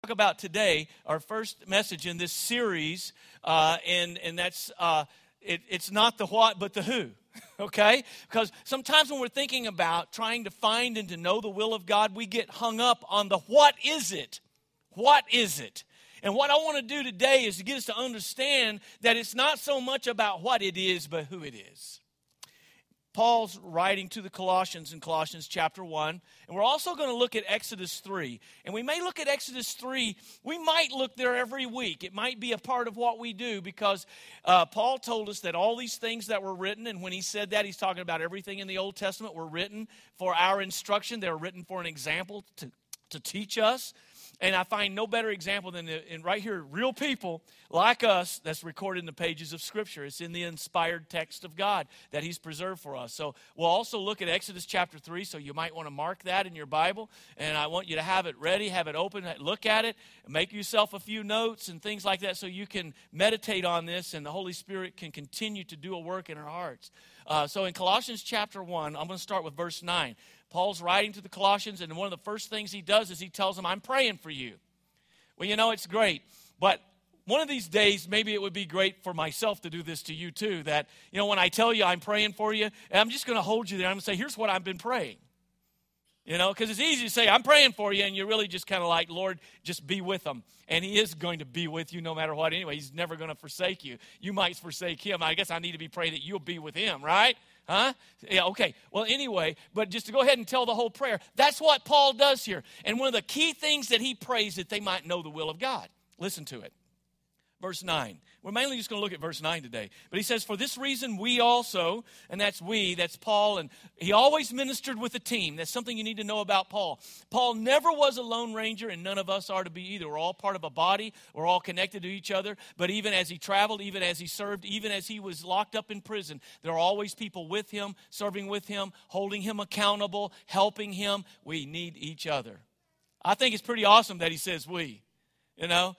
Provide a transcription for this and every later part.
Talk about today, our first message in this series, and that's it's not the what but the who. Okay? Because sometimes when we're thinking about trying to find and to know the will of God, we get hung up on the what is it? What is it? And what I want to do today is to get us to understand that it's not so much about what it is, but who it is. Paul's writing to the Colossians in Colossians chapter 1, and we're also going to look at Exodus 3. And we may look at Exodus 3, we might look there every week. It might be a part of what we do because Paul told us that all these things that were written, and when he said that, he's talking about everything in the Old Testament were written for our instruction. They were written for an example to teach us. And I find no better example than right here, real people like us that's recorded in the pages of Scripture. It's in the inspired text of God that He's preserved for us. So we'll also look at Exodus chapter 3, so you might want to mark that in your Bible. And I want you to have it ready, have it open, look at it, make yourself a few notes and things like that so you can meditate on this and the Holy Spirit can continue to do a work in our hearts. So in Colossians chapter 1, I'm going to start with verse 9. Paul's writing to the Colossians, and one of the first things he does is he tells them, I'm praying for you. Well, you know, it's great, but one of these days, maybe it would be great for myself to do this to you too, that, you know, when I tell you I'm praying for you, I'm just going to hold you there. I'm going to say, here's what I've been praying. You know, because it's easy to say, I'm praying for you, and you're really just kind of like, Lord, just be with them. And He is going to be with you no matter what anyway. He's never going to forsake you. You might forsake Him. I guess I need to be praying that you'll be with Him, right? Huh? Yeah, okay. Well, anyway, but just to go ahead and tell the whole prayer, that's what Paul does here. And one of the key things that he prays that they might know the will of God. Listen to it. Verse 9. We're mainly just going to look at verse 9 today. But he says, for this reason we also, and that's Paul, and he always ministered with a team. That's something you need to know about Paul. Paul never was a lone ranger, and none of us are to be either. We're all part of a body. We're all connected to each other. But even as he traveled, even as he served, even as he was locked up in prison, there are always people with him, serving with him, holding him accountable, helping him. We need each other. I think it's pretty awesome that he says we, you know.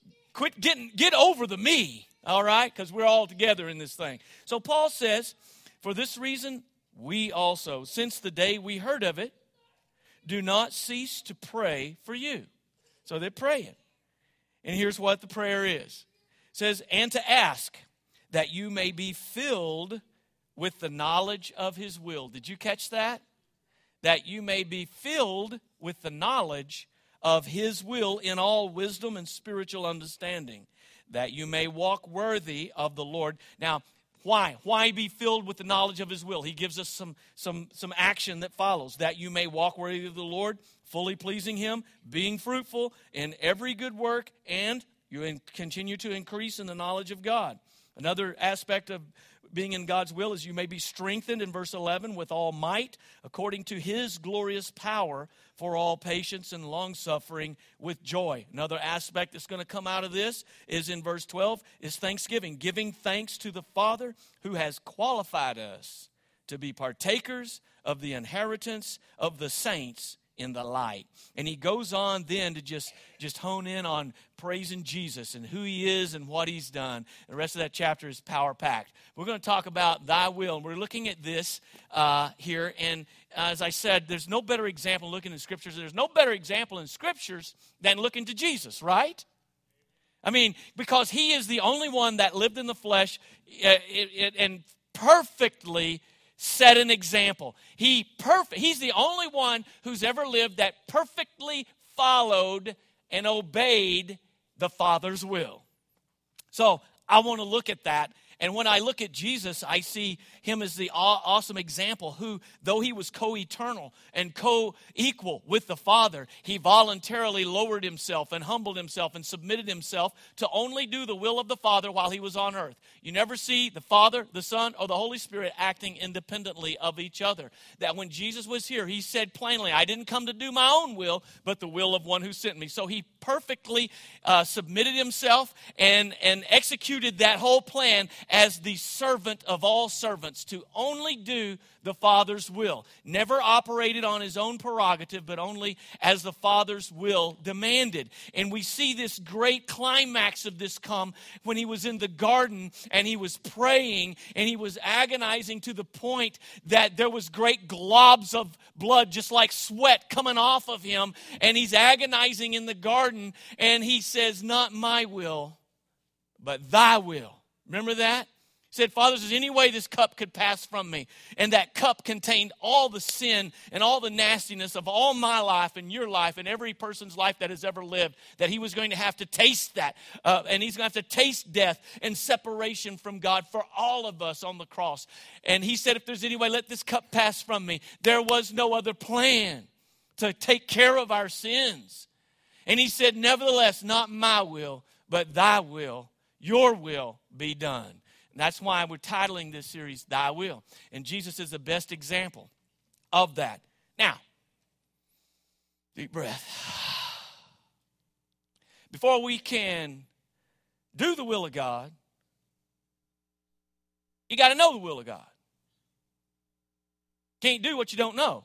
Get over the me, all right? Because we're all together in this thing. So Paul says, for this reason, we also, since the day we heard of it, do not cease to pray for you. So they're praying. And here's what the prayer is. It says, and to ask that you may be filled with the knowledge of His will. Did you catch that? That you may be filled with the knowledge of His will in all wisdom and spiritual understanding, that you may walk worthy of the Lord. Now, why? Why be filled with the knowledge of His will? He gives us some action that follows. That you may walk worthy of the Lord, fully pleasing Him, being fruitful in every good work, and you continue to increase in the knowledge of God. Another aspect of being in God's will is you may be strengthened in verse 11 with all might according to His glorious power for all patience and long-suffering with joy. Another aspect that's going to come out of this is in verse 12 is thanksgiving, giving thanks to the Father who has qualified us to be partakers of the inheritance of the saints in the light. And he goes on then to just hone in on praising Jesus and who He is and what He's done. The rest of that chapter is power-packed. We're going to talk about thy will. And we're looking at this here. And as I said, there's no better example looking in Scriptures. There's no better example in Scriptures than looking to Jesus, right? I mean, because He is the only one that lived in the flesh and perfectly set an example. He's the only one who's ever lived that perfectly followed and obeyed the Father's will. So I want to look at that. And when I look at Jesus, I see Him as the awesome example who, though He was co-eternal and co-equal with the Father, He voluntarily lowered Himself and humbled Himself and submitted Himself to only do the will of the Father while He was on earth. You never see the Father, the Son, or the Holy Spirit acting independently of each other. That when Jesus was here, He said plainly, I didn't come to do my own will, but the will of one who sent me. So He perfectly submitted Himself and executed that whole plan as the servant of all servants to only do the Father's will. Never operated on his own prerogative, but only as the Father's will demanded. And we see this great climax of this come when he was in the garden and he was praying and he was agonizing to the point that there was great globs of blood, just like sweat coming off of him. And he's agonizing in the garden and he says, "Not my will, but thy will." Remember that? He said, "Father, is there any way this cup could pass from me?" And that cup contained all the sin and all the nastiness of all my life and your life and every person's life that has ever lived, that he was going to have to taste that. And he's going to have to taste death and separation from God for all of us on the cross. And he said, "If there's any way, let this cup pass from me." There was no other plan to take care of our sins. And he said, "Nevertheless, not my will, but thy will, your will be done." And that's why we're titling this series, Thy Will. And Jesus is the best example of that. Now, deep breath. Before we can do the will of God, you got to know the will of God. Can't do what you don't know.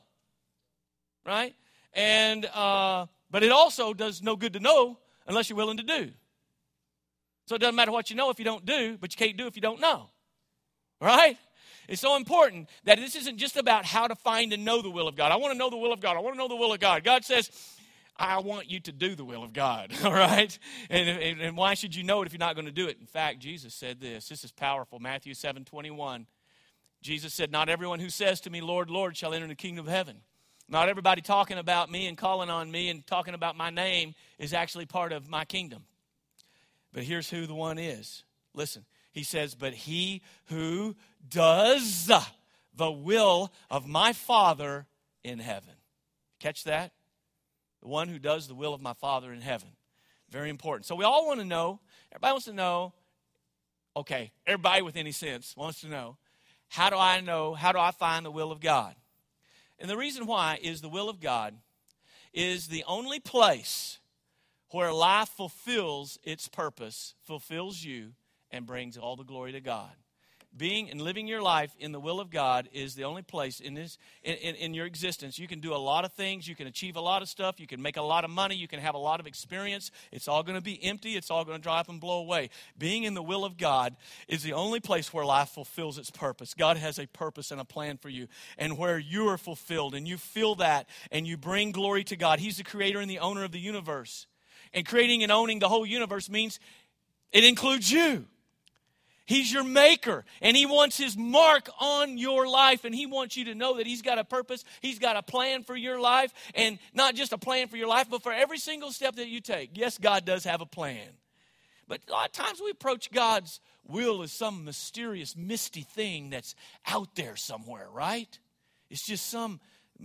Right? And but it also does no good to know unless you're willing to do. So it doesn't matter what you know if you don't do, but you can't do if you don't know. Right? It's so important that this isn't just about how to find and know the will of God. I want to know the will of God. I want to know the will of God. God says, "I want you to do the will of God." All right? And why should you know it if you're not going to do it? In fact, Jesus said this. This is powerful. Matthew 7:21. Jesus said, "Not everyone who says to me, 'Lord, Lord,' shall enter the kingdom of heaven." Not everybody talking about me and calling on me and talking about my name is actually part of my kingdom. But here's who the one is. Listen, he says, "But he who does the will of my Father in heaven." Catch that? The one who does the will of my Father in heaven. Very important. So we all want to know, everybody wants to know, okay, everybody with any sense wants to know, how do I find the will of God? And the reason why is the will of God is the only place where life fulfills its purpose, fulfills you, and brings all the glory to God. Being and living your life in the will of God is the only place in your existence. You can do a lot of things. You can achieve a lot of stuff. You can make a lot of money. You can have a lot of experience. It's all going to be empty. It's all going to dry up and blow away. Being in the will of God is the only place where life fulfills its purpose. God has a purpose and a plan for you. And where you are fulfilled and you feel that and you bring glory to God. He's the creator and the owner of the universe. And creating and owning the whole universe means it includes you. He's your maker, and he wants his mark on your life, and he wants you to know that he's got a purpose, he's got a plan for your life, and not just a plan for your life, but for every single step that you take. Yes, God does have a plan. But a lot of times we approach God's will as some mysterious, misty thing that's out there somewhere, right? It's just some,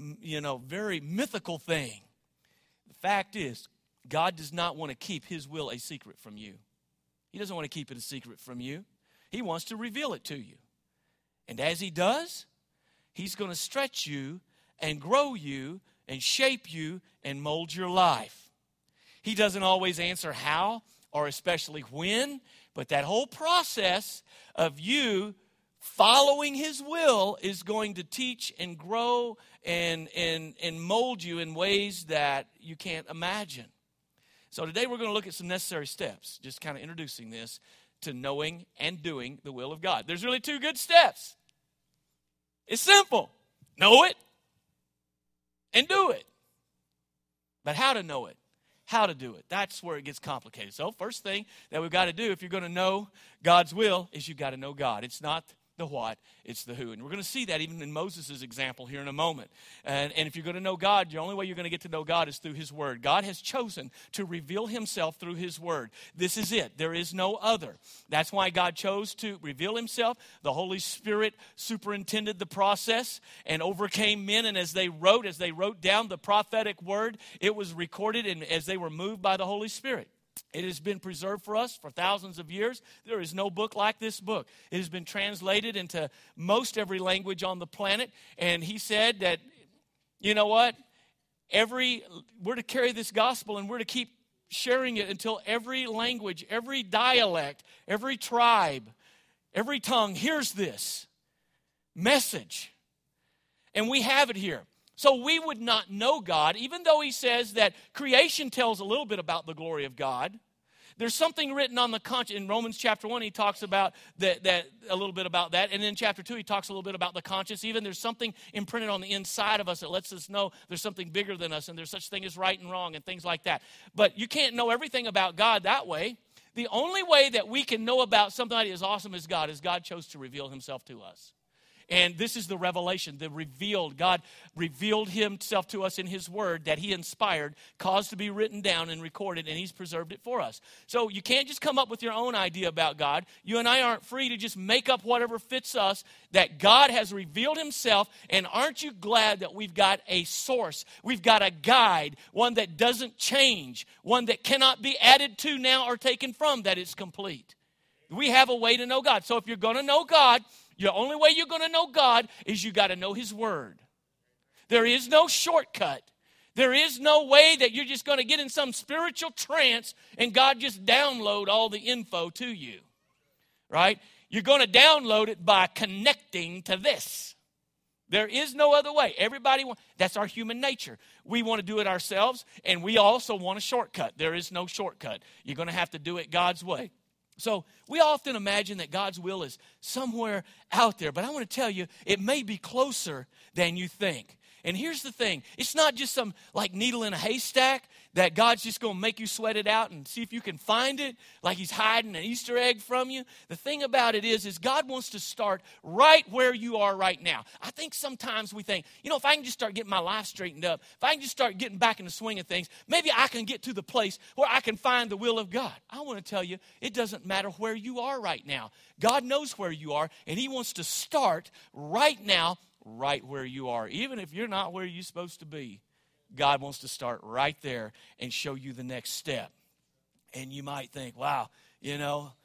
very mythical thing. The fact is, God does not want to keep his will a secret from you. He doesn't want to keep it a secret from you. He wants to reveal it to you. And as he does, he's going to stretch you and grow you and shape you and mold your life. He doesn't always answer how or especially when, but that whole process of you following his will is going to teach and grow and mold you in ways that you can't imagine. So today we're going to look at some necessary steps, just kind of introducing this to knowing and doing the will of God. There's really two good steps. It's simple. Know it and do it. But how to know it, how to do it, that's where it gets complicated. So first thing that we've got to do if you're going to know God's will is you've got to know God. It's not the what, it's the who. And we're going to see that even in Moses' example here in a moment. And if you're going to know God, the only way you're going to get to know God is through his word. God has chosen to reveal himself through his word. This is it. There is no other. That's why God chose to reveal himself. The Holy Spirit superintended the process and overcame men. And as they wrote down the prophetic word, it was recorded and as they were moved by the Holy Spirit. It has been preserved for us for thousands of years. There is no book like this book. It has been translated into most every language on the planet. And he said that, you know what? We're to carry this gospel and we're to keep sharing it until every language, every dialect, every tribe, every tongue hears this message. And we have it here. So we would not know God, even though he says that creation tells a little bit about the glory of God. There's something written on the conscience. In Romans chapter 1, he talks about that a little bit about that. And in chapter 2, he talks a little bit about the conscience. Even there's something imprinted on the inside of us that lets us know there's something bigger than us, and there's such thing as right and wrong and things like that. But you can't know everything about God that way. The only way that we can know about somebody as awesome as God is God chose to reveal himself to us. And this is the revelation, the revealed. God revealed himself to us in his word that he inspired, caused to be written down and recorded, and he's preserved it for us. So you can't just come up with your own idea about God. You and I aren't free to just make up whatever fits us, that God has revealed himself. And aren't you glad that we've got a source? We've got a guide, one that doesn't change, one that cannot be added to now or taken from, that is complete. We have a way to know God. So if you're going to know God, the only way you're going to know God is you got to know his word. There is no shortcut. There is no way that you're just going to get in some spiritual trance and God just download all the info to you. Right? You're going to download it by connecting to this. There is no other way. That's our human nature. We want to do it ourselves, and we also want a shortcut. There is no shortcut. You're going to have to do it God's way. So we often imagine that God's will is somewhere out there. But I want to tell you, it may be closer than you think. And here's the thing. It's not just some like needle in a haystack that God's just going to make you sweat it out and see if you can find it, like he's hiding an Easter egg from you. The thing about it is God wants to start right where you are right now. I think sometimes we think, if I can just start getting my life straightened up, if I can just start getting back in the swing of things, maybe I can get to the place where I can find the will of God. I want to tell you, it doesn't matter where you are right now. God knows where you are, and he wants to start right now, right where you are. Even if you're not where you're supposed to be, God wants to start right there and show you the next step. And you might think, wow, and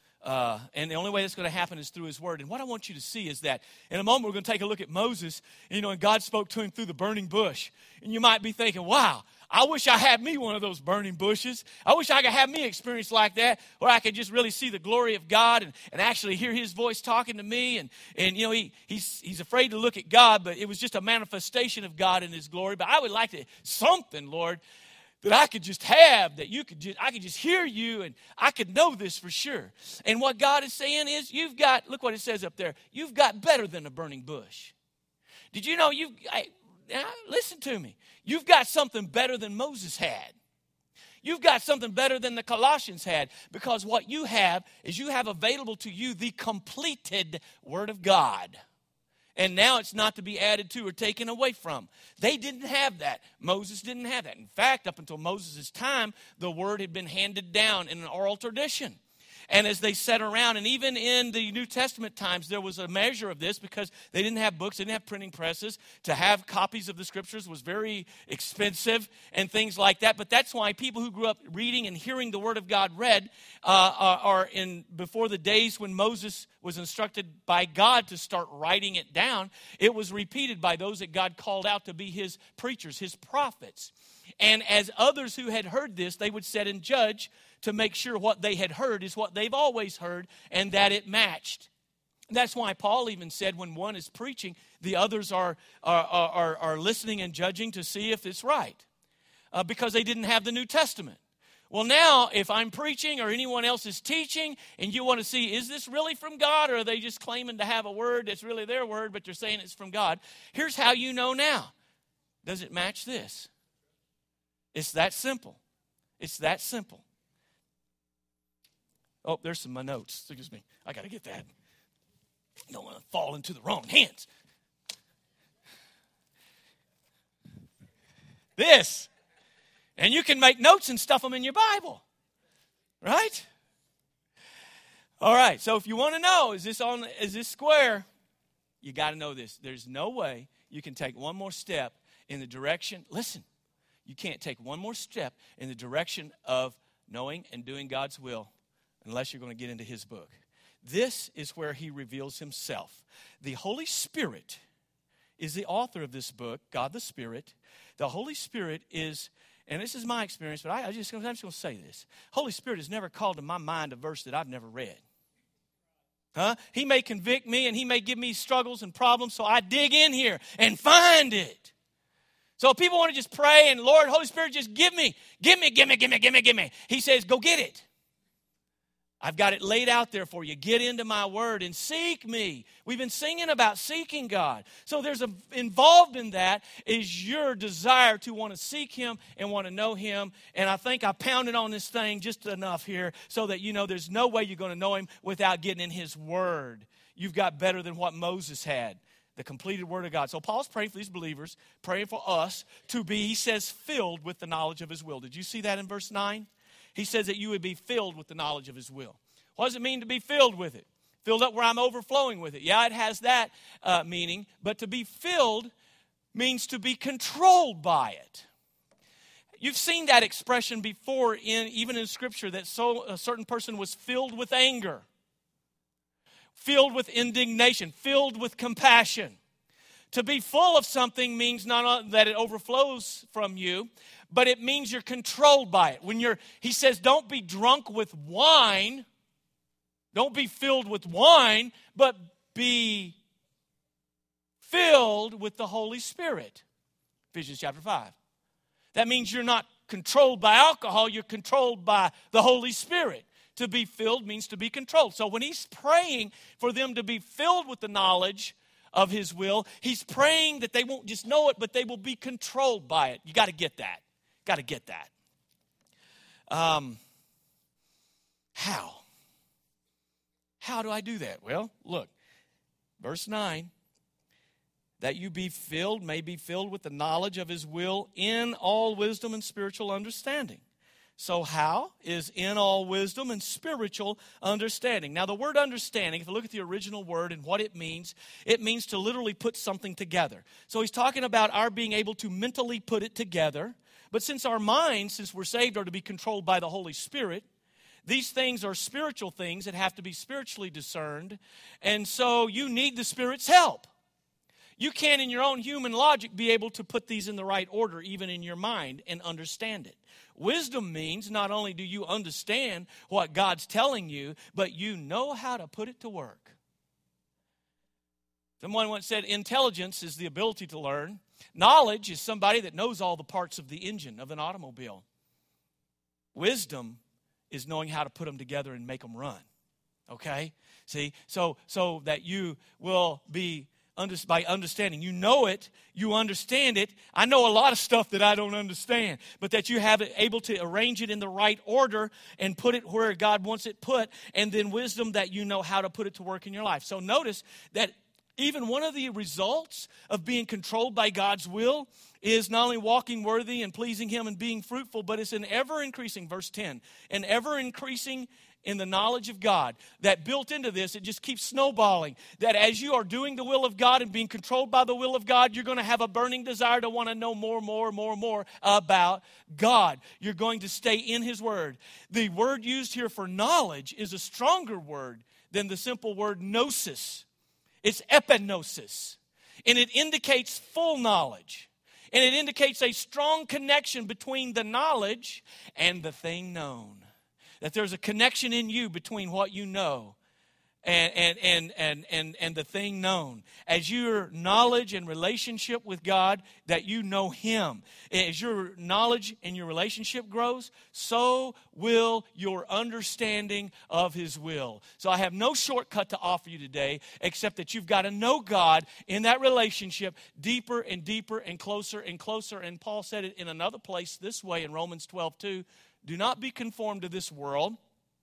the only way that's going to happen is through his word. And what I want you to see is that in a moment we're going to take a look at Moses, and God spoke to him through the burning bush. And you might be thinking, wow, I wish I had me one of those burning bushes. I wish I could have me experience like that, where I could just really see the glory of God and actually hear his voice talking to me. And he's afraid to look at God, but it was just a manifestation of God in his glory. But I would like to something, Lord, that I could just have, that I could just hear you, and I could know this for sure. And what God is saying is, look what it says up there, you've got better than a burning bush. Did you know listen to me. You've got something better than Moses had. You've got something better than the Colossians had, because what you have is you have available to you the completed Word of God. And now it's not to be added to or taken away from. They didn't have that. Moses didn't have that. In fact, up until Moses' time, the Word had been handed down in an oral tradition. And as they sat around, and even in the New Testament times, there was a measure of this, because they didn't have books, they didn't have printing presses. To have copies of the Scriptures was very expensive and things like that. But that's why people who grew up reading and hearing the Word of God read are before the days when Moses was instructed by God to start writing it down, it was repeated by those that God called out to be his preachers, his prophets. And as others who had heard this, they would sit and judge to make sure what they had heard is what they've always heard, and that it matched. That's why Paul even said when one is preaching, the others are listening and judging to see if it's right, because they didn't have the New Testament. Well, now, if I'm preaching or anyone else is teaching, and you want to see, is this really from God, or are they just claiming to have a word that's really their word, but they're saying it's from God? Here's how you know now. Does it match this? It's that simple. It's that simple. Oh, there's some of my notes. Excuse me. I got to get that. I don't want to fall into the wrong hands. This. And you can make notes and stuff them in your Bible. Right? All right. So if you want to know, is this square? You got to know this. There's no way you can take one more step in the direction. Listen, you can't take one more step in the direction of knowing and doing God's will unless you're going to get into his book. This is where he reveals himself. The Holy Spirit is the author of this book, God the Spirit. The Holy Spirit is, and this is my experience, but I'm just going to say this. Holy Spirit has never called to my mind a verse that I've never read. He may convict me and he may give me struggles and problems, so I dig in here and find it. So people want to just pray and, Lord, Holy Spirit, just give me. He says, go get it. I've got it laid out there for you. Get into my word and seek me. We've been singing about seeking God. So involved in that is your desire to want to seek him and want to know him. And I think I pounded on this thing just enough here so that you know there's no way you're going to know him without getting in his word. You've got better than what Moses had, the completed word of God. So Paul's praying for these believers, praying for us to be, he says, filled with the knowledge of his will. Did you see that in verse 9? He says that you would be filled with the knowledge of his will. What does it mean to be filled with it? Filled up where I'm overflowing with it. Yeah, it has that meaning. But to be filled means to be controlled by it. You've seen that expression before, even in Scripture, that a certain person was filled with anger, filled with indignation, filled with compassion. To be full of something means not only that it overflows from you, but it means you're controlled by it. He says, don't be drunk with wine. Don't be filled with wine, but be filled with the Holy Spirit. Ephesians chapter 5. That means you're not controlled by alcohol, you're controlled by the Holy Spirit. To be filled means to be controlled. So when he's praying for them to be filled with the knowledge of his will, he's praying that they won't just know it, but they will be controlled by it. You got to get that. Got to get that. How? How do I do that? Well, look, verse 9, that you may be filled with the knowledge of his will in all wisdom and spiritual understanding. So how is in all wisdom and spiritual understanding? Now the word understanding, if you look at the original word and what it means to literally put something together. So he's talking about our being able to mentally put it together. But since our minds, since we're saved, are to be controlled by the Holy Spirit, these things are spiritual things that have to be spiritually discerned. And so you need the Spirit's help. You can't, in your own human logic, be able to put these in the right order, even in your mind, and understand it. Wisdom means not only do you understand what God's telling you, but you know how to put it to work. Someone once said, intelligence is the ability to learn. Knowledge is somebody that knows all the parts of the engine of an automobile. Wisdom is knowing how to put them together and make them run. Okay? See? So that you will be, by understanding. You know it. You understand it. I know a lot of stuff that I don't understand. But that you have it able to arrange it in the right order and put it where God wants it put. And then wisdom that you know how to put it to work in your life. So notice that even one of the results of being controlled by God's will is not only walking worthy and pleasing him and being fruitful, but it's an ever-increasing, verse 10, an ever-increasing in the knowledge of God. That built into this, it just keeps snowballing. That as you are doing the will of God and being controlled by the will of God, you're going to have a burning desire to want to know more about God. You're going to stay in his word. The word used here for knowledge is a stronger word than the simple word gnosis. It's epignosis, and it indicates full knowledge, and it indicates a strong connection between the knowledge and the thing known. That there's a connection in you between what you know and the thing known. As your knowledge and relationship with God, that you know him. As your knowledge and your relationship grows, so will your understanding of his will. So I have no shortcut to offer you today, except that you've got to know God in that relationship deeper and deeper and closer and closer. And Paul said it in another place this way in Romans 12:2. Do not be conformed to this world,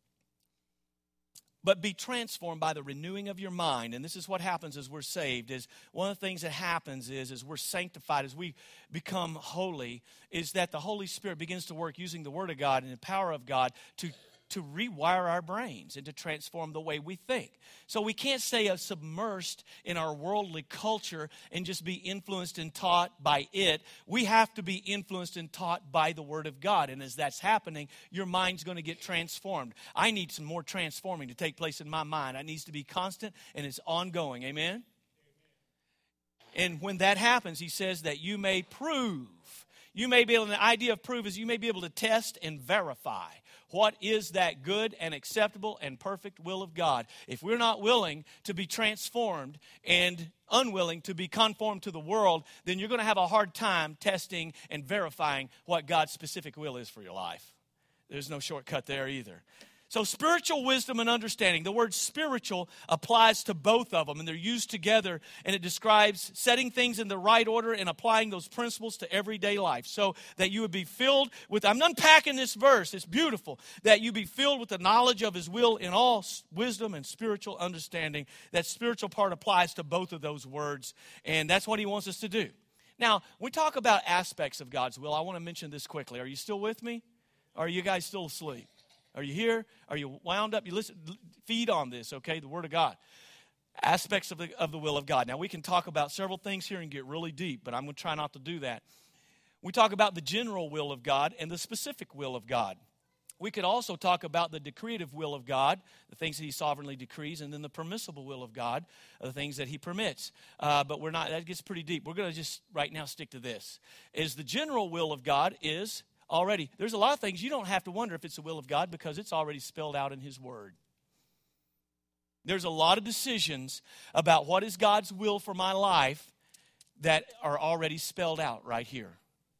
but be transformed by the renewing of your mind. And this is what happens as we're saved. Is one of the things that happens is as we're sanctified, as we become holy, is that the Holy Spirit begins to work using the Word of God and the power of God to rewire our brains and to transform the way we think. So we can't stay submersed in our worldly culture and just be influenced and taught by it. We have to be influenced and taught by the Word of God. And as that's happening, your mind's going to get transformed. I need some more transforming to take place in my mind. It needs to be constant and it's ongoing. Amen? And when that happens, he says that you may prove. You may be able, the idea of prove is you may be able to test and verify what is that good and acceptable and perfect will of God. If we're not willing to be transformed and unwilling to be conformed to the world, then you're going to have a hard time testing and verifying what God's specific will is for your life. There's no shortcut there either. So spiritual wisdom and understanding, the word spiritual applies to both of them, and they're used together, and it describes setting things in the right order and applying those principles to everyday life so that you would be filled with, I'm unpacking this verse, it's beautiful, that you be filled with the knowledge of His will in all wisdom and spiritual understanding. That spiritual part applies to both of those words, and that's what He wants us to do. Now, when we talk about aspects of God's will, I want to mention this quickly. Are you still with me? Or are you guys still asleep? Are you here? Are you wound up? You listen, feed on this, okay? The Word of God. Aspects of the will of God. Now, we can talk about several things here and get really deep, but I'm going to try not to do that. We talk about the general will of God and the specific will of God. We could also talk about the decretive will of God, the things that He sovereignly decrees, and then the permissible will of God, the things that He permits. But we're not, that gets pretty deep. We're going to just right now stick to this. Is the general will of God is already, there's a lot of things you don't have to wonder if it's the will of God because it's already spelled out in His Word. There's a lot of decisions about what is God's will for my life that are already spelled out right here.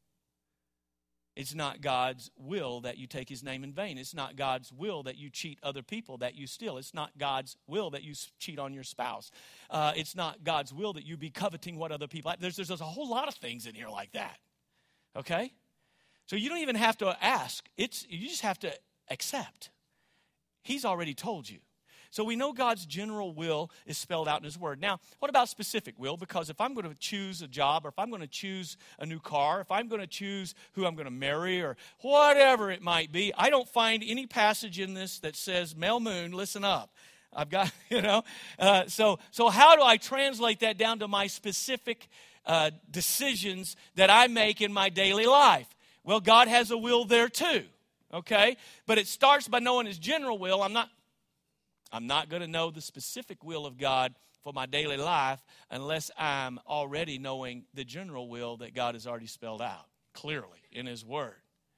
It's not God's will that you take His name in vain. It's not God's will that you cheat other people, that you steal. It's not God's will that you cheat on your spouse. It's not God's will that you be coveting what other people have. There's a whole lot of things in here like that. Okay? So you don't even have to ask. You just have to accept. He's already told you. So we know God's general will is spelled out in His Word. Now, what about specific will? Because if I'm going to choose a job, or if I'm going to choose a new car, if I'm going to choose who I'm going to marry, or whatever it might be, I don't find any passage in this that says, Mel Moon, listen up. I've got, so how do I translate that down to my specific decisions that I make in my daily life? Well, God has a will there too, okay? But it starts by knowing His general will. I'm not going to know the specific will of God for my daily life unless I'm already knowing the general will that God has already spelled out clearly in His Word.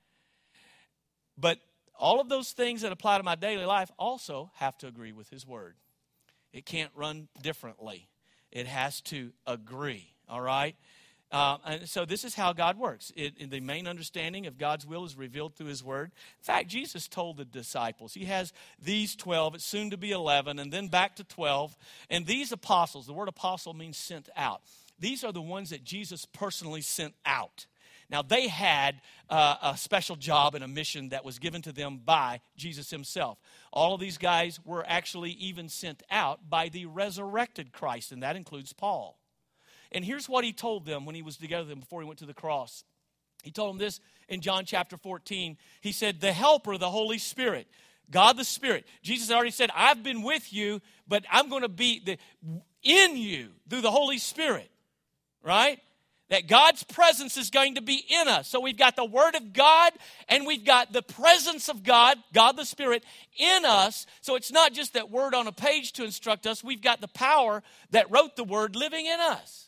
But all of those things that apply to my daily life also have to agree with His Word. It can't run differently. It has to agree, all right? And so this is how God works. The main understanding of God's will is revealed through His Word. In fact, Jesus told the disciples, He has these 12, it's soon to be 11, and then back to 12. And these apostles, the word apostle means sent out. These are the ones that Jesus personally sent out. Now, they had a special job and a mission that was given to them by Jesus Himself. All of these guys were actually even sent out by the resurrected Christ, and that includes Paul. And here's what He told them when He was together with them before He went to the cross. He told them this in John chapter 14. He said, the Helper, the Holy Spirit, God the Spirit. Jesus had already said, I've been with you, but I'm going to be in you through the Holy Spirit, right? That God's presence is going to be in us. So we've got the Word of God and we've got the presence of God, God the Spirit, in us. So it's not just that word on a page to instruct us. We've got the power that wrote the Word living in us.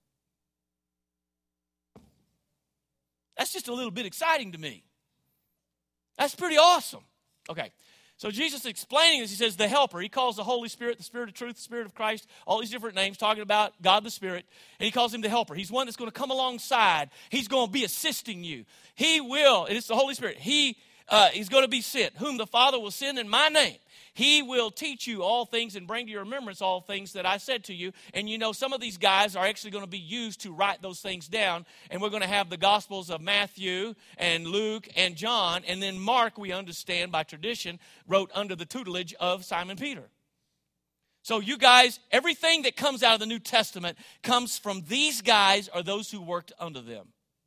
That's just a little bit exciting to me. That's pretty awesome. Okay, so Jesus explaining this, He says the Helper. He calls the Holy Spirit, the Spirit of truth, the Spirit of Christ, all these different names, talking about God the Spirit, and He calls Him the Helper. He's one that's going to come alongside. He's going to be assisting you. He will, and it's the Holy Spirit. He's going to be sent, whom the Father will send in my name. He will teach you all things and bring to your remembrance all things that I said to you. And you know, some of these guys are actually going to be used to write those things down. And we're going to have the Gospels of Matthew and Luke and John. And then Mark, we understand by tradition, wrote under the tutelage of Simon Peter. So you guys, everything that comes out of the New Testament comes from these guys or those who worked under them.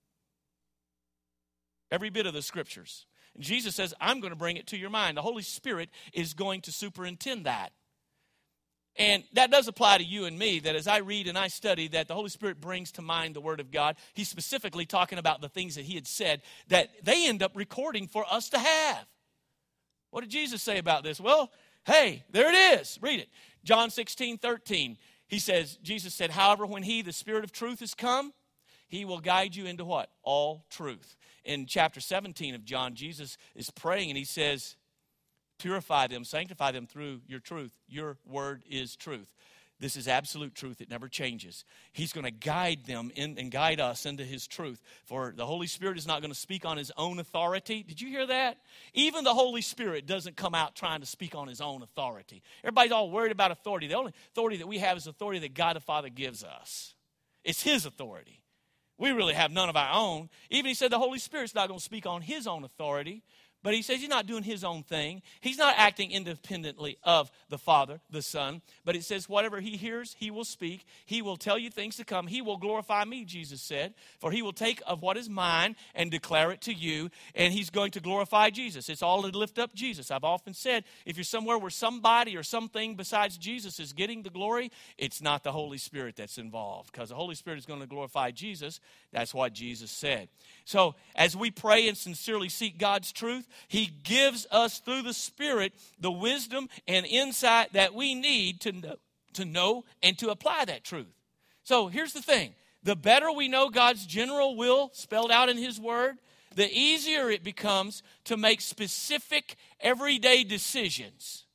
Every bit of the Scriptures. And Jesus says, I'm going to bring it to your mind. The Holy Spirit is going to superintend that. And that does apply to you and me, that as I read and I study, that the Holy Spirit brings to mind the Word of God. He's specifically talking about the things that He had said that they end up recording for us to have. What did Jesus say about this? Well, hey, there it is. Read it. John 16:13. Jesus said, however, when He, the Spirit of truth, is come, He will guide you into what? All truth. In chapter 17 of John, Jesus is praying and he says, purify them, sanctify them through your truth. Your word is truth. This is absolute truth. It never changes. He's going to guide them in and guide us into his truth. For the Holy Spirit is not going to speak on his own authority. Did you hear that? Even the Holy Spirit doesn't come out trying to speak on his own authority. Everybody's all worried about authority. The only authority that we have is authority that God the Father gives us. It's his authority. We really have none of our own. Even he said the Holy Spirit's not going to speak on his own authority. But he says he's not doing his own thing. He's not acting independently of the Father, the Son. But it says whatever he hears, he will speak. He will tell you things to come. He will glorify me, Jesus said. For he will take of what is mine and declare it to you. And he's going to glorify Jesus. It's all to lift up Jesus. I've often said, if you're somewhere where somebody or something besides Jesus is getting the glory, it's not the Holy Spirit that's involved. Because the Holy Spirit is going to glorify Jesus. That's what Jesus said. So as we pray and sincerely seek God's truth, he gives us through the Spirit the wisdom and insight that we need to know and to apply that truth. So here's the thing. The better we know God's general will spelled out in his word, the easier it becomes to make specific everyday decisions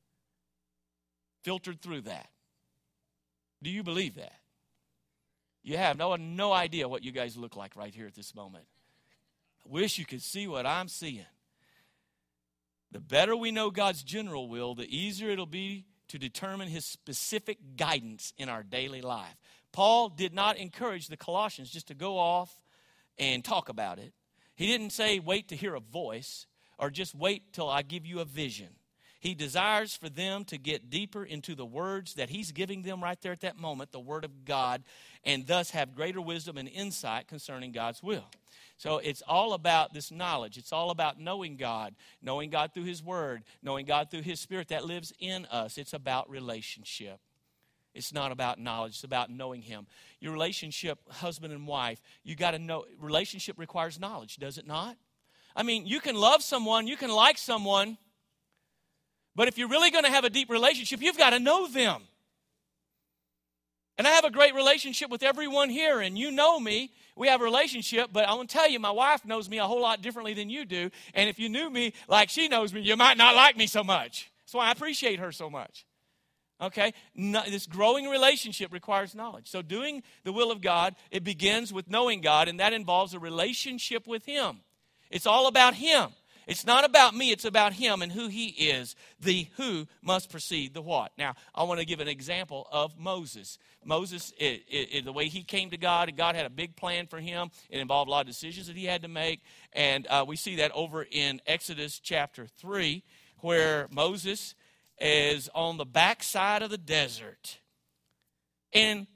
filtered through that. Do you believe that? You have no idea what you guys look like right here at this moment. I wish you could see what I'm seeing. The better we know God's general will, the easier it'll be to determine his specific guidance in our daily life. Paul did not encourage the Colossians just to go off and talk about it. He didn't say wait to hear a voice or just wait till I give you a vision. He desires for them to get deeper into the words that he's giving them right there at that moment, the Word of God, and thus have greater wisdom and insight concerning God's will. So it's all about this knowledge. It's all about knowing God through his Word, knowing God through his Spirit that lives in us. It's about relationship. It's not about knowledge. It's about knowing him. Your relationship, husband and wife, you got to know. Relationship requires knowledge, does it not? I mean, you can love someone, you can like someone, but if you're really going to have a deep relationship, you've got to know them. And I have a great relationship with everyone here, and you know me. We have a relationship, but I want to tell you, my wife knows me a whole lot differently than you do. And if you knew me like she knows me, you might not like me so much. That's why I appreciate her so much. Okay? This growing relationship requires knowledge. So doing the will of God, it begins with knowing God, and that involves a relationship with him. It's all about him. It's not about me, it's about him and who he is. The who must precede the what. Now, I want to give an example of Moses. Moses, the way he came to God, and God had a big plan for him. It involved a lot of decisions that he had to make. And we see that over in Exodus chapter 3, where Moses is on the backside of the desert. And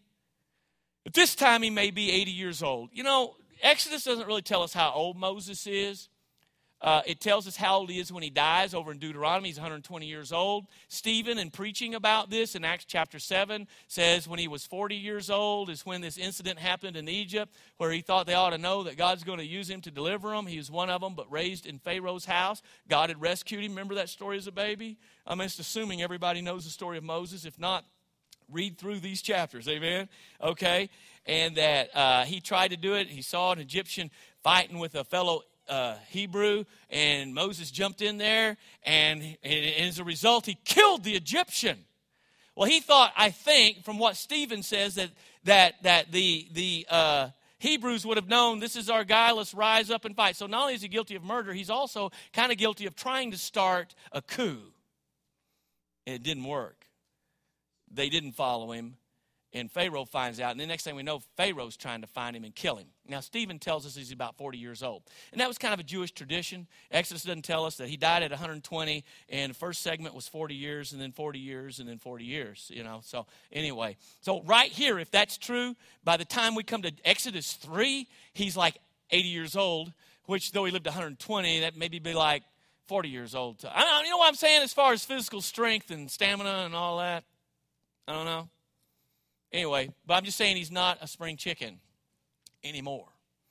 at this time, he may be 80 years old. You know, Exodus doesn't really tell us how old Moses is. It tells us how old he is when he dies. Over in Deuteronomy, he's 120 years old. Stephen, in preaching about this in Acts chapter 7, says when he was 40 years old is when this incident happened in Egypt, where he thought they ought to know that God's going to use him to deliver them. He was one of them, but raised in Pharaoh's house. God had rescued him. Remember that story as a baby? I'm just assuming everybody knows the story of Moses. If not, read through these chapters, amen? Okay? And that he tried to do it. He saw an Egyptian fighting with a fellow Hebrew, and Moses jumped in there, and as a result, he killed the Egyptian. Well, he thought, I think, from what Stephen says, that the Hebrews would have known this is our guy, let's rise up and fight. So not only is he guilty of murder, he's also kind of guilty of trying to start a coup. And it didn't work. They didn't follow him. And Pharaoh finds out. And the next thing we know, Pharaoh's trying to find him and kill him. Now, Stephen tells us he's about 40 years old. And that was kind of a Jewish tradition. Exodus doesn't tell us that he died at 120. And the first segment was 40 years, and then 40 years, and then 40 years. You know, so anyway. So right here, if that's true, by the time we come to Exodus 3, he's like 80 years old, which though he lived 120, that maybe be like 40 years old. You know what I'm saying as far as physical strength and stamina and all that? I don't know. Anyway, but I'm just saying he's not a spring chicken anymore.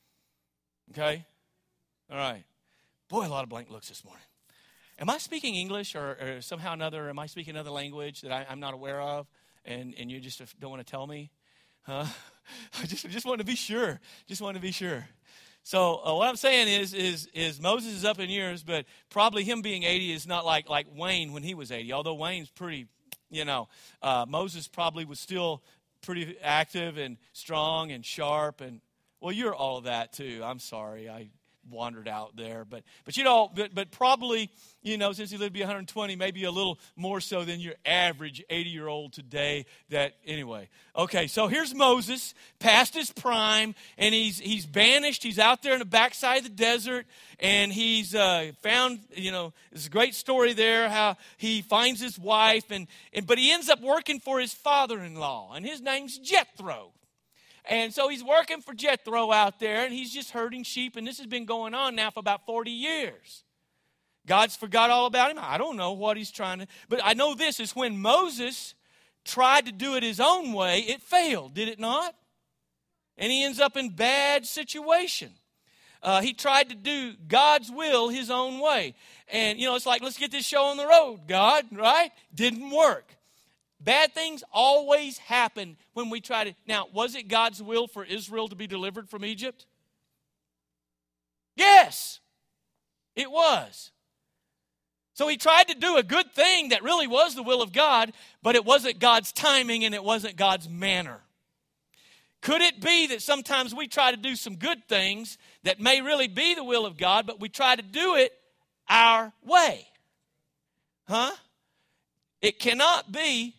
Okay? All right. Boy, a lot of blank looks this morning. Am I speaking English or somehow or another, am I speaking another language that I'm not aware of and you just don't want to tell me? Huh? I just want to be sure. Just want to be sure. So what I'm saying is Moses is up in years, but probably him being 80 is not like Wayne when he was 80. Although Wayne's pretty, Moses probably was still pretty active and strong and sharp. And, well, you're all of that too. I'm sorry. I wandered out there. But probably, since he lived to be 120, maybe a little more so than your average 80-year-old today. Anyway. Okay, so here's Moses, past his prime, and he's banished. He's out there in the backside of the desert, and he's found, there's a great story there, how he finds his wife, but he ends up working for his father-in-law, and his name's Jethro. And so he's working for Jethro out there, and he's just herding sheep, and this has been going on now for about 40 years. God's forgot all about him. I don't know what he's trying to, but I know this is when Moses tried to do it his own way, it failed, did it not? And he ends up in bad situation. He tried to do God's will his own way. And, it's like, let's get this show on the road, God, right? Didn't work. Bad things always happen when we try to. Now, was it God's will for Israel to be delivered from Egypt? Yes, it was. So he tried to do a good thing that really was the will of God, but it wasn't God's timing and it wasn't God's manner. Could it be that sometimes we try to do some good things that may really be the will of God, but we try to do it our way? It cannot be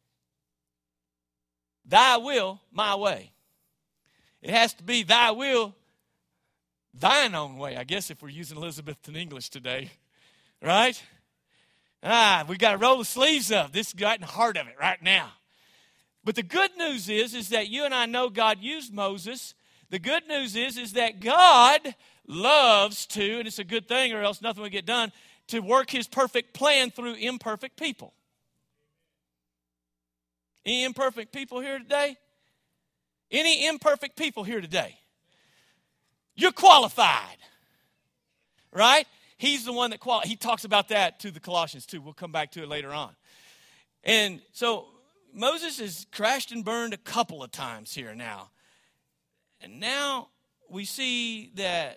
thy will, my way. It has to be thy will, thine own way, I guess, if we're using Elizabethan English today. Right? We got to roll the sleeves up. This is right in the heart of it right now. But the good news is that you and I know God used Moses. The good news is that God loves to, and it's a good thing or else nothing will get done, to work his perfect plan through imperfect people. Any imperfect people here today? Any imperfect people here today? You're qualified. Right? He's the one that he talks about that to the Colossians too. We'll come back to it later on. And so Moses has crashed and burned a couple of times here now. And now we see that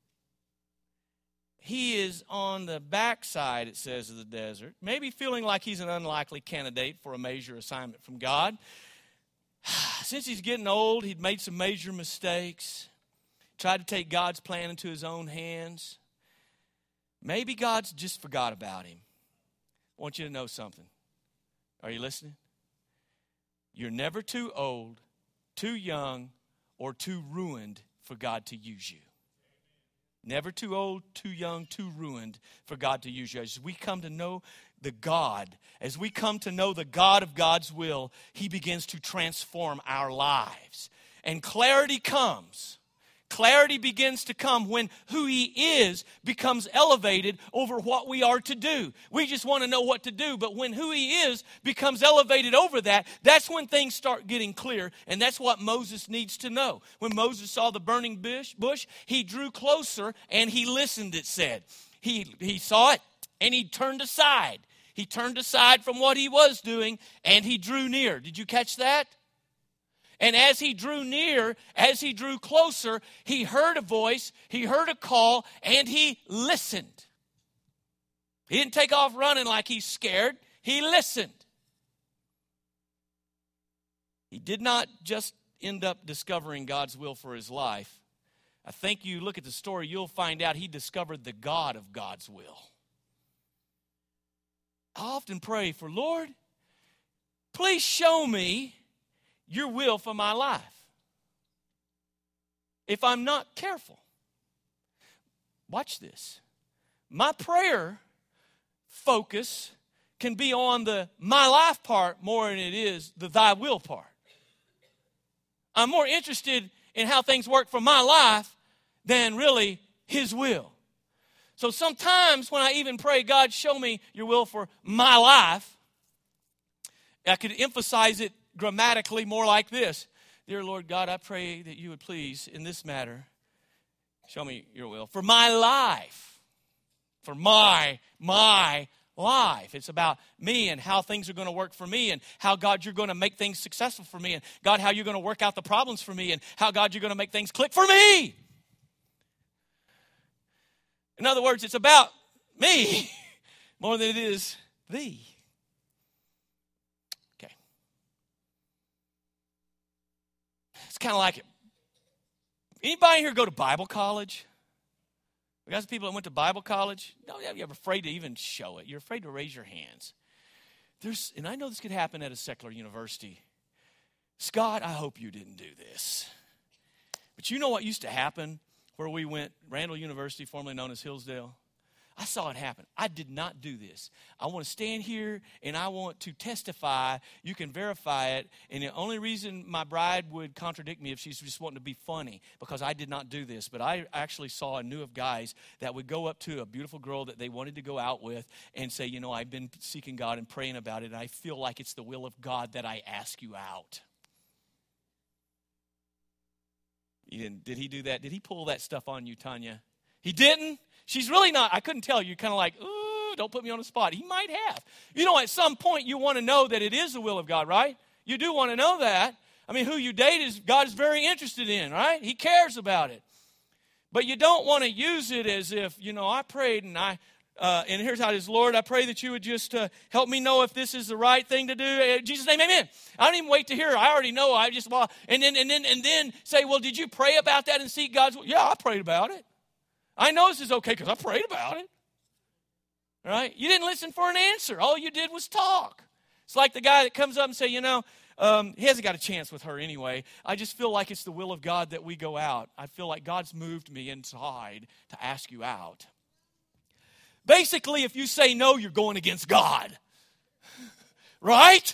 he is on the backside, it says, of the desert, maybe feeling like he's an unlikely candidate for a major assignment from God. Since he's getting old, he'd made some major mistakes, tried to take God's plan into his own hands. Maybe God's just forgot about him. I want you to know something. Are you listening? You're never too old, too young, or too ruined for God to use you. Never too old, too young, too ruined for God to use you. As we come to know the God, as we come to know the God of God's will, he begins to transform our lives. And clarity comes. Clarity begins to come when who he is becomes elevated over what we are to do. We just want to know what to do, but when who he is becomes elevated over that, that's when things start getting clear, and that's what Moses needs to know. When Moses saw the burning bush, he drew closer and he listened, it said. He saw it and he turned aside. He turned aside from what he was doing and he drew near. Did you catch that? And as he drew near, as he drew closer, he heard a voice, he heard a call, and he listened. He didn't take off running like he's scared. He listened. He did not just end up discovering God's will for his life. I think you look at the story, you'll find out he discovered the God of God's will. I often pray for, Lord, please show me your will for my life. If I'm not careful, watch this. My prayer focus can be on the my life part more than it is the thy will part. I'm more interested in how things work for my life than really his will. So sometimes when I even pray, God, show me your will for my life, I could emphasize it grammatically more like this. Dear Lord God, I pray that you would please, in this matter, show me your will for my life. For my life. It's about me and how things are going to work for me and how, God, you're going to make things successful for me and, God, how you're going to work out the problems for me and how, God, you're going to make things click for me. In other words, it's about me more than it is thee. Okay. It's kind of like it. Anybody here go to Bible college? We got some people that went to Bible college. No, you're afraid to even show it. You're afraid to raise your hands. And I know this could happen at a secular university. Scott, I hope you didn't do this. But you know what used to happen where we went, Randall University, formerly known as Hillsdale? I saw it happen. I did not do this. I want to stand here and I want to testify. You can verify it. And the only reason my bride would contradict me if she's just wanting to be funny, because I did not do this. But I actually saw and knew of guys that would go up to a beautiful girl that they wanted to go out with and say, you know, I've been seeking God and praying about it, and I feel like it's the will of God that I ask you out. Did he do that? Did he pull that stuff on you, Tanya? He didn't? She's really not. I couldn't tell. You're kind of like, ooh, don't put me on the spot. He might have. You know, at some point you want to know that it is the will of God, right? You do want to know that. I mean, who you date God is very interested in, right? He cares about it. But you don't want to use it as if, you know, I prayed and and here's how it is, Lord, I pray that you would just help me know if this is the right thing to do. In Jesus' name, amen. I don't even wait to hear. I already know. And then say, well, did you pray about that and seek God's will? Yeah, I prayed about it. I know this is okay because I prayed about it. Right? You didn't listen for an answer. All you did was talk. It's like the guy that comes up and say, you know, he hasn't got a chance with her anyway. I just feel like it's the will of God that we go out. I feel like God's moved me inside to ask you out. Basically, if you say no, you're going against God. Right?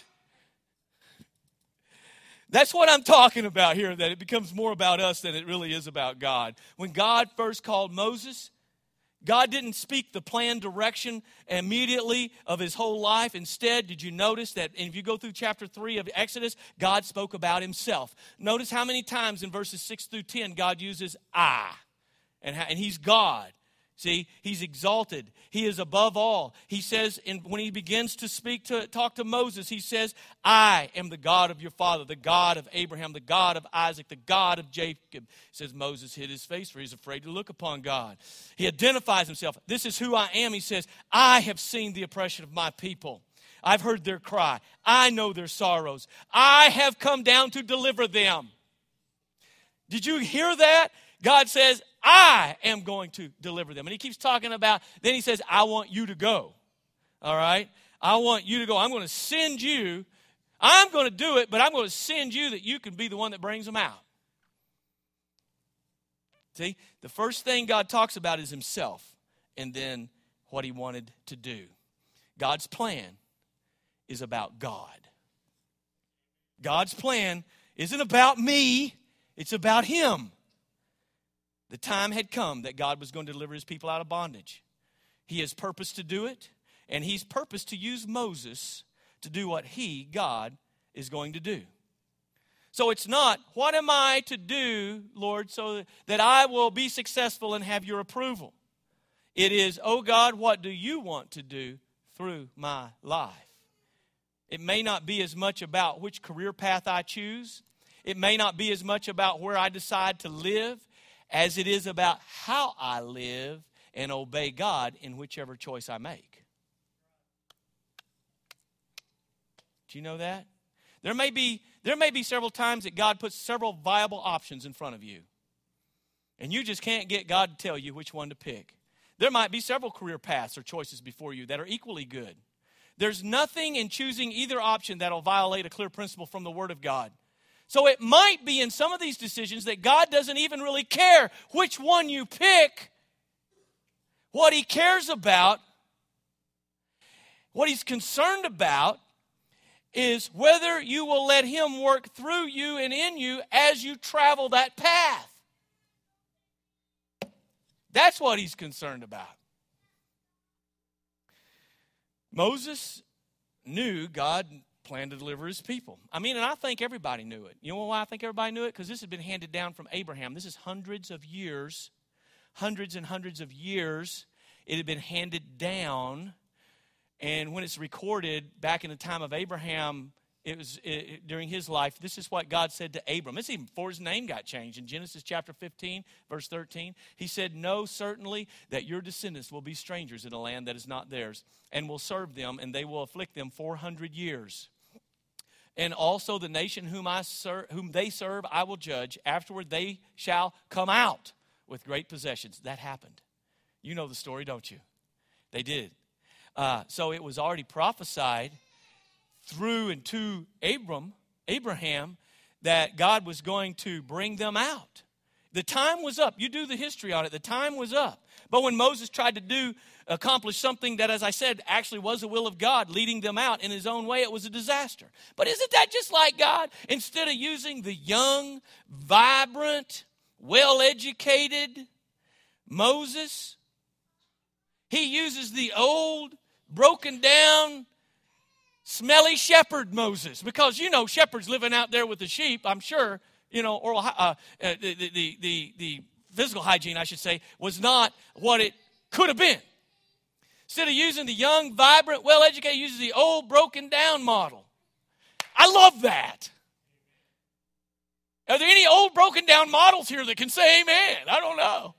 That's what I'm talking about here, that it becomes more about us than it really is about God. When God first called Moses, God didn't speak the planned direction immediately of his whole life. Instead, did you notice that if you go through chapter 3 of Exodus, God spoke about himself. Notice how many times in verses 6 through 10 God uses I, and he's God. See, he's exalted. He is above all. He says, when he begins to talk to Moses, he says, I am the God of your father, the God of Abraham, the God of Isaac, the God of Jacob. He says Moses hid his face for he's afraid to look upon God. He identifies himself. This is who I am. He says, I have seen the oppression of my people. I've heard their cry. I know their sorrows. I have come down to deliver them. Did you hear that? God says, I am going to deliver them. And he keeps talking about, then he says, I want you to go. All right? I want you to go. I'm going to send you. I'm going to do it, but I'm going to send you that you can be the one that brings them out. See, the first thing God talks about is himself and then what he wanted to do. God's plan is about God. God's plan isn't about me. It's about him. The time had come that God was going to deliver his people out of bondage. He has purposed to do it, and he's purposed to use Moses to do what he, God, is going to do. So it's not, what am I to do, Lord, so that I will be successful and have your approval? It is, oh God, what do you want to do through my life? It may not be as much about which career path I choose. It may not be as much about where I decide to live as it is about how I live and obey God in whichever choice I make. Do you know that? There may be several times that God puts several viable options in front of you, and you just can't get God to tell you which one to pick. There might be several career paths or choices before you that are equally good. There's nothing in choosing either option that will violate a clear principle from the Word of God. So it might be in some of these decisions that God doesn't even really care which one you pick. What he cares about, what he's concerned about, is whether you will let him work through you and in you as you travel that path. That's what he's concerned about. Moses knew God planned to deliver his people. I mean, and I think everybody knew it. You know why I think everybody knew it? Because this had been handed down from Abraham. This is hundreds and hundreds of years. It had been handed down. And when it's recorded back in the time of Abraham, during his life, this is what God said to Abram. It's even before his name got changed. In Genesis chapter 15, verse 13, he said, "Know certainly that your descendants will be strangers in a land that is not theirs, and will serve them, and they will afflict them 400 years. And also the nation whom they serve, I will judge. Afterward they shall come out with great possessions." That happened. You know the story, don't you? They did. So it was already prophesied through and to Abraham, that God was going to bring them out. The time was up. You do the history on it. The time was up. But when Moses tried to accomplish something that, as I said, actually was the will of God, leading them out in his own way, it was a disaster. But isn't that just like God? Instead of using the young, vibrant, well-educated Moses, he uses the old, broken down, smelly shepherd Moses, because shepherds living out there with the sheep, I'm sure, the physical hygiene, I should say, was not what it could have been. Instead of using the young, vibrant, well-educated, uses the old, broken down model. I love that. Are there any old, broken down models here that can say amen? I don't know.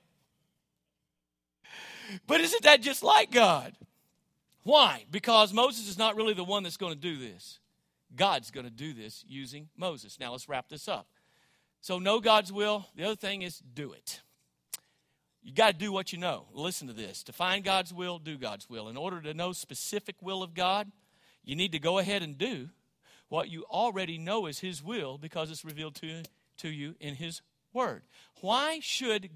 But isn't that just like God? Why? Because Moses is not really the one that's going to do this. God's going to do this using Moses. Now let's wrap this up. So know God's will. The other thing is do it. You got to do what you know. Listen to this. To find God's will, do God's will. In order to know specific will of God, you need to go ahead and do what you already know is his will, because it's revealed to you in his word. Why should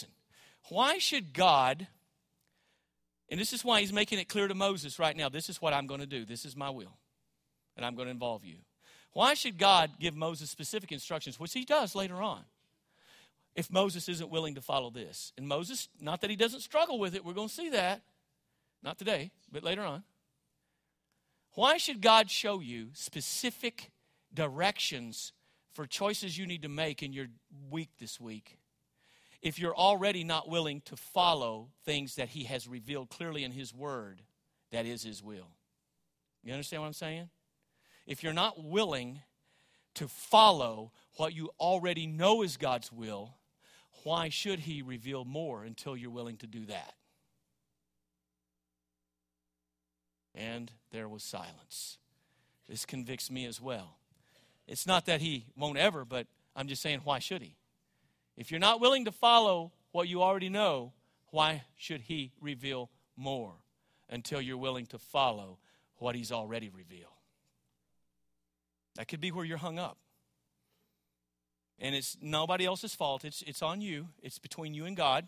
God... And this is why he's making it clear to Moses right now. This is what I'm going to do. This is my will. And I'm going to involve you. Why should God give Moses specific instructions, which he does later on, if Moses isn't willing to follow this? And Moses, not that he doesn't struggle with it. We're going to see that. Not today, but later on. Why should God show you specific directions for choices you need to make in your week this week, if you're already not willing to follow things that he has revealed clearly in his word, that is his will? You understand what I'm saying? If you're not willing to follow what you already know is God's will, why should he reveal more until you're willing to do that? And there was silence. This convicts me as well. It's not that he won't ever, but I'm just saying, why should he? If you're not willing to follow what you already know, why should he reveal more until you're willing to follow what he's already revealed? That could be where you're hung up. And it's nobody else's fault. It's on you. It's between you and God.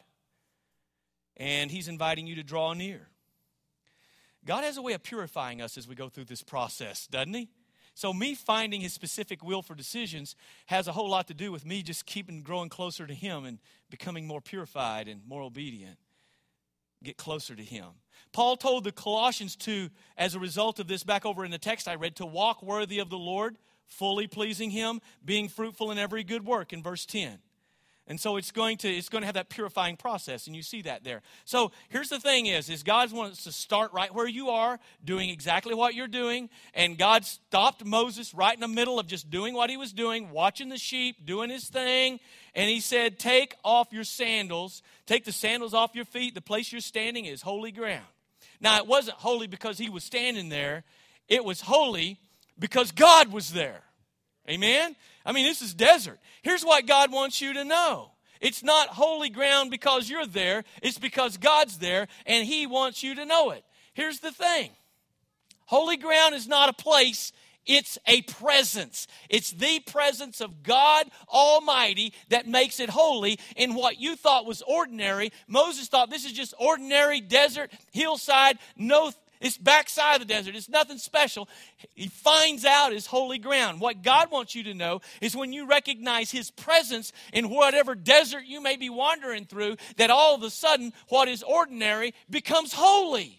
And he's inviting you to draw near. God has a way of purifying us as we go through this process, doesn't he? So me finding his specific will for decisions has a whole lot to do with me just growing closer to him and becoming more purified and more obedient. Get closer to him. Paul told the Colossians to, as a result of this, back over in the text I read, to walk worthy of the Lord, fully pleasing him, being fruitful in every good work, in verse 10. And so it's going to have that purifying process, and you see that there. So here's the thing is God wants to start right where you are, doing exactly what you're doing, and God stopped Moses right in the middle of just doing what he was doing, watching the sheep, doing his thing, and he said, take off your sandals, take the sandals off your feet, the place you're standing is holy ground. Now, it wasn't holy because he was standing there, it was holy because God was there. Amen? I mean, this is desert. Here's what God wants you to know. It's not holy ground because you're there. It's because God's there, and he wants you to know it. Here's the thing. Holy ground is not a place. It's a presence. It's the presence of God Almighty that makes it holy. In what you thought was ordinary, Moses thought this is just ordinary desert, hillside, it's backside of the desert. It's nothing special. He finds out is holy ground. What God wants you to know is when you recognize his presence in whatever desert you may be wandering through, that all of a sudden what is ordinary becomes holy.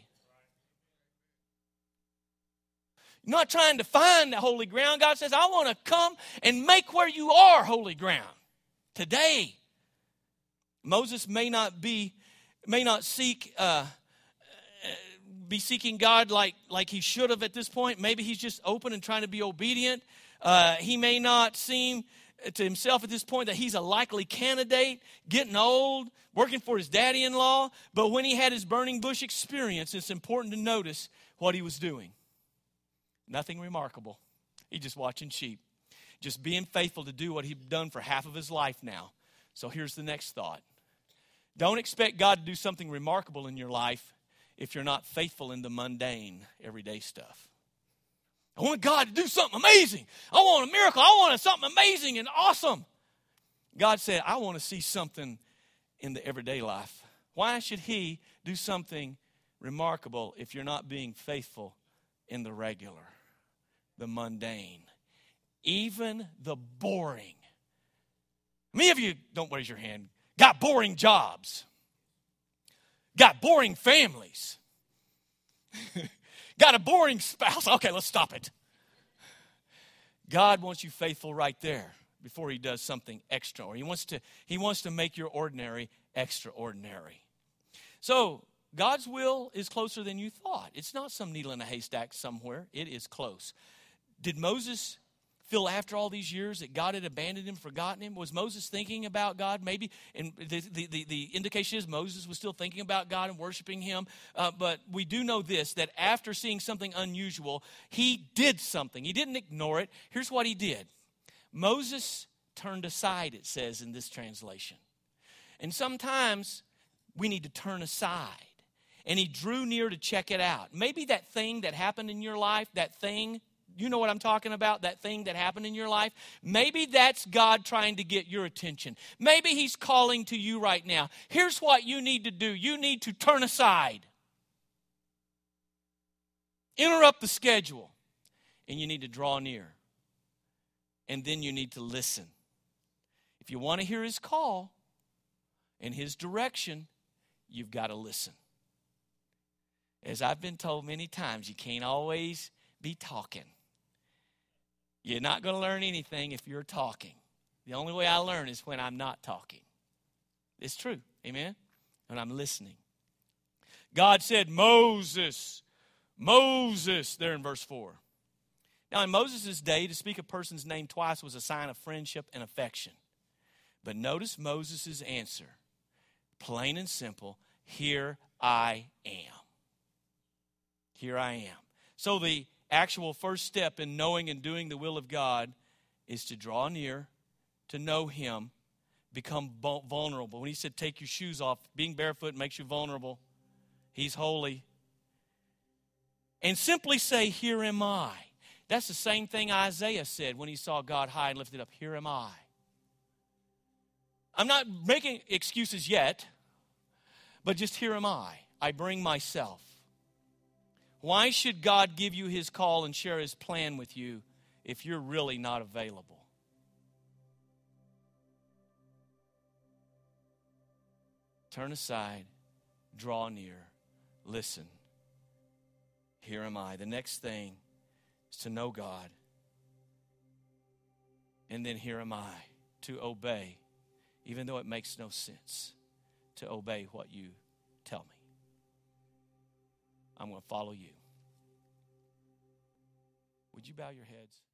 You're not trying to find the holy ground. God says, I want to come and make where you are holy ground today. Moses may not seek be seeking God like he should have at this point. Maybe he's just open and trying to be obedient. He may not seem to himself at this point that he's a likely candidate, getting old, working for his daddy-in-law. But when he had his burning bush experience, it's important to notice what he was doing. Nothing remarkable. He's just watching sheep, just being faithful to do what he'd done for half of his life now. So here's the next thought. Don't expect God to do something remarkable in your life if you're not faithful in the mundane, everyday stuff. I want God to do something amazing. I want a miracle. I want something amazing and awesome. God said, I want to see something in the everyday life. Why should he do something remarkable if you're not being faithful in the regular, the mundane, even the boring? Many of you, don't raise your hand, got boring jobs, got boring families, got a boring spouse. Okay, let's stop it. God wants you faithful right there before he does something extra. Or he wants to make your ordinary extraordinary. So God's will is closer than you thought. It's not some needle in a haystack somewhere. It is close. Did Moses feel after all these years that God had abandoned him, forgotten him? Was Moses thinking about God? Maybe, and the indication is Moses was still thinking about God and worshiping him. But we do know this, that after seeing something unusual, he did something. He didn't ignore it. Here's what he did. Moses turned aside, it says in this translation. And sometimes we need to turn aside. And he drew near to check it out. Maybe that thing that happened in your life, that thing, you know what I'm talking about, that thing that happened in your life? Maybe that's God trying to get your attention. Maybe he's calling to you right now. Here's what you need to do. You need to turn aside. Interrupt the schedule. And you need to draw near. And then you need to listen. If you want to hear his call and his direction, you've got to listen. As I've been told many times, you can't always be talking. You're not going to learn anything if you're talking. The only way I learn is when I'm not talking. It's true. Amen? When I'm listening. God said, Moses, there in verse 4. Now, in Moses' day, to speak a person's name twice was a sign of friendship and affection. But notice Moses' answer. Plain and simple, here I am. Here I am. So the actual first step in knowing and doing the will of God is to draw near, to know him, become vulnerable. When he said take your shoes off, being barefoot makes you vulnerable. He's holy. And simply say, here am I. That's the same thing Isaiah said when he saw God high and lifted up. Here am I. I'm not making excuses yet, but just here am I. I bring myself. Why should God give you his call and share his plan with you if you're really not available? Turn aside, draw near, listen. Here am I. The next thing is to know God. And then here am I, to obey, even though it makes no sense, to obey what you tell me. I'm going to follow you. Would you bow your heads?